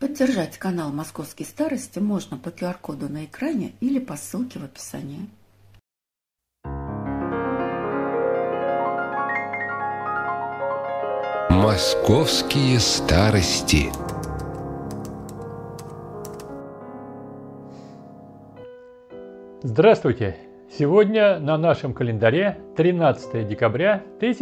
Поддержать канал «Московские старости» можно по QR-коду на экране или по ссылке в описании. «Московские старости». Здравствуйте! Сегодня на нашем календаре 13 декабря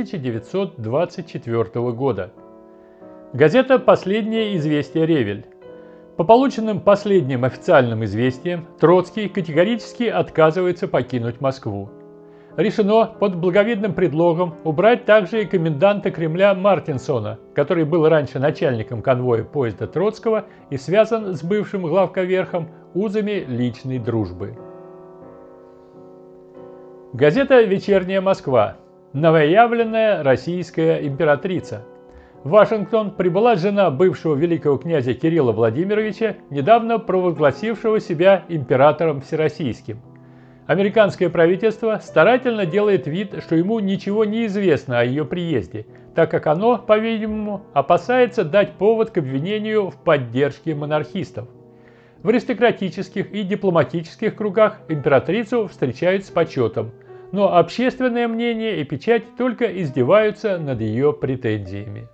1924 года. Газета «Последнее известие Ревель». По полученным последним официальным известиям, Троцкий категорически отказывается покинуть Москву. Решено под благовидным предлогом убрать также и коменданта Кремля Мартинсона, который был раньше начальником конвоя поезда Троцкого и связан с бывшим главковерхом узами личной дружбы. Газета «Вечерняя Москва». Новоявленная российская императрица. В Вашингтон прибыла жена бывшего великого князя Кирилла Владимировича, недавно провозгласившего себя императором всероссийским. Американское правительство старательно делает вид, что ему ничего не известно о ее приезде, так как оно, по-видимому, опасается дать повод к обвинению в поддержке монархистов. В аристократических и дипломатических кругах императрицу встречают с почетом, но общественное мнение и печать только издеваются над ее претензиями.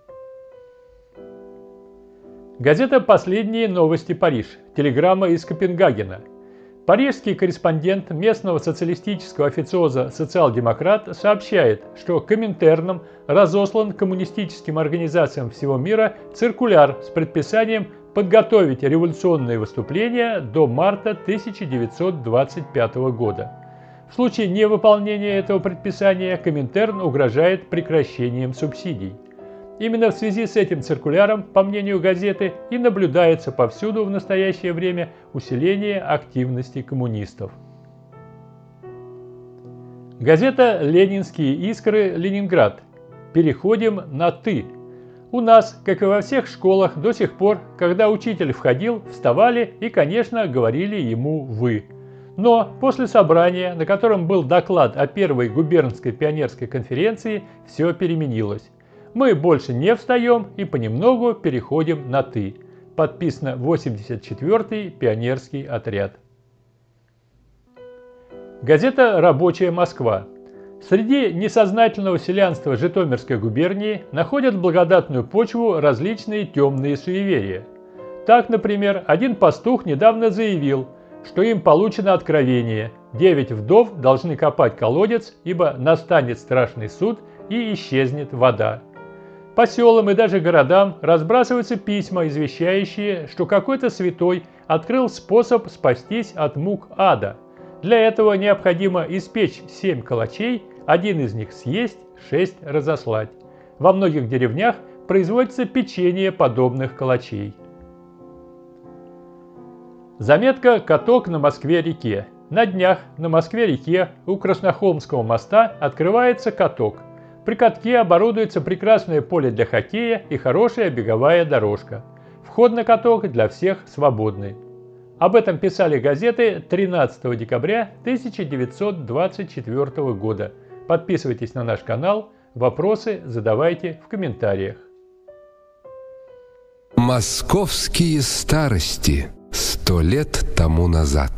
Газета «Последние новости Париж». Телеграмма из Копенгагена. Парижский корреспондент местного социалистического официоза «Социал-демократ» сообщает, что Коминтерном разослан коммунистическим организациям всего мира циркуляр с предписанием подготовить революционные выступления до марта 1925 года. В случае невыполнения этого предписания Коминтерн угрожает прекращением субсидий. Именно в связи с этим циркуляром, по мнению газеты, и наблюдается повсюду в настоящее время усиление активности коммунистов. Газета «Ленинские искры. Ленинград». Переходим на «ты». У нас, как и во всех школах, до сих пор, когда учитель входил, вставали и, конечно, говорили ему «вы». Но после собрания, на котором был доклад о первой губернской пионерской конференции, все переменилось. Мы больше не встаем и понемногу переходим на «ты». Подписано 84-й пионерский отряд. Газета «Рабочая Москва». Среди несознательного селянства Житомирской губернии находят благодатную почву различные темные суеверия. Так, например, один пастух недавно заявил, что им получено откровение: 9 вдов должны копать колодец, ибо настанет страшный суд и исчезнет вода. По селам и даже городам разбрасываются письма, извещающие, что какой-то святой открыл способ спастись от мук ада. Для этого необходимо испечь 7 калачей, один из них съесть, 6 разослать. Во многих деревнях производится печенье подобных калачей. Заметка «Каток на Москве-реке». На днях на Москве-реке у Краснохолмского моста открывается каток. При катке оборудуется прекрасное поле для хоккея и хорошая беговая дорожка. Вход на каток для всех свободный. Об этом писали газеты 13 декабря 1924 года. Подписывайтесь на наш канал, вопросы задавайте в комментариях. «Московские старости» 100 лет тому назад.